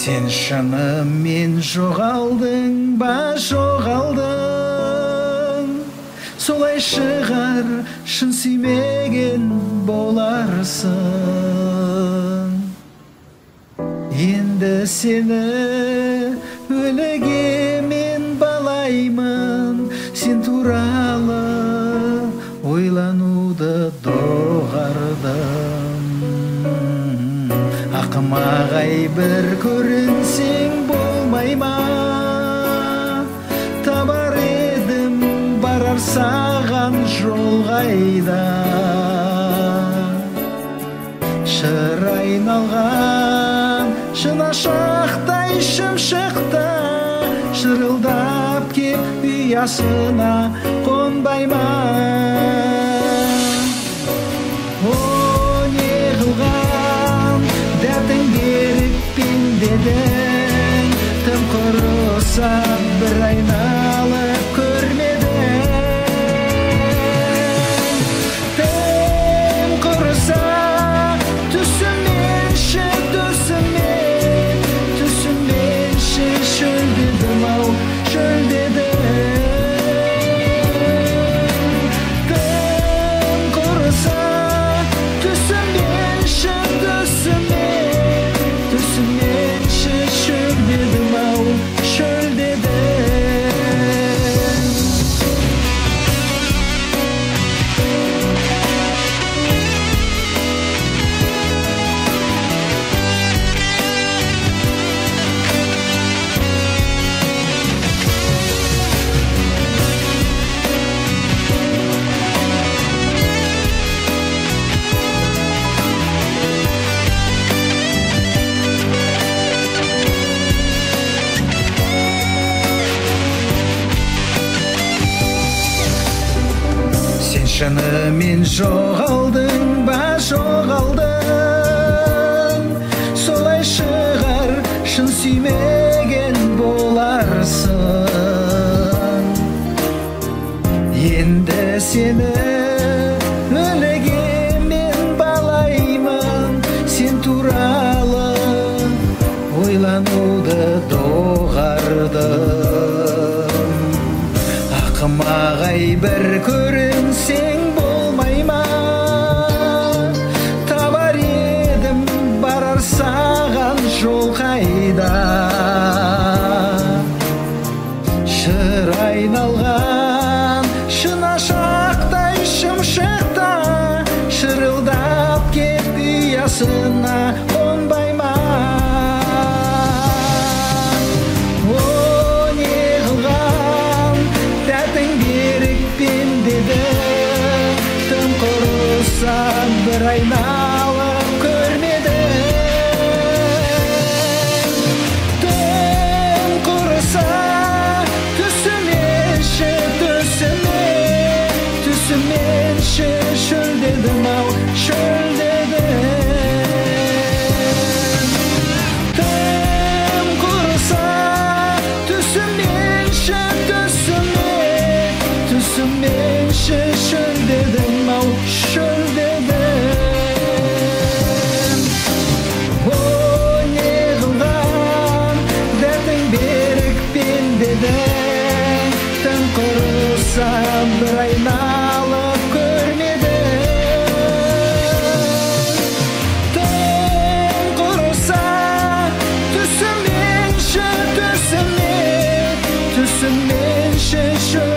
Сен шынымен жоғалдың ба, жоғалдың. Солай шығар, шын сүймеген боларсың. Енді сені өліге мен балаймын, сен туралы ойлануды доғардым. Ақымағай бір көрінсең болмай ма? Табар едім барар саған жол қайда? Шыр айналған шынашақтай шымшықта, шырылдап кеп ұясына қонбай ма? О, не қылған дәтің беріп пендедің, тым құрыса бір айналып көрмедің. Тым құрыса түсіменші, түсіменші шөлдедім-ау, шөлдедім. Тым құрыса түсіменші, түсіменші шөлдедім-ау, шөлдедім. Сен шынымен жоғалдың ба, жоғалдың. Солай шығар, шын сүймеген боларсың. Енді сені өліге мен балаймын, сен туралы ойлануды доғардым. Ақымағай бір көрінсең болмай ма? Табар едім барар саған жол қайда? Шыр айналған шынашақтай шымшықта, шырылдап кеп ұясына қонбай ма? О, не қылған дәтің берік пендедің, тым құрыса бір айналып көрмедің. Тым құрыса түсіменші шөлдедім-ау, шөлдедім. Тым құрыса түсіменші шөлдедім-ау, шөлдедім. О, не қылған дәтің берік пендедің, тым құрыса бір айналып көрмедің. Тым құрыса түсіменші шөлдедім.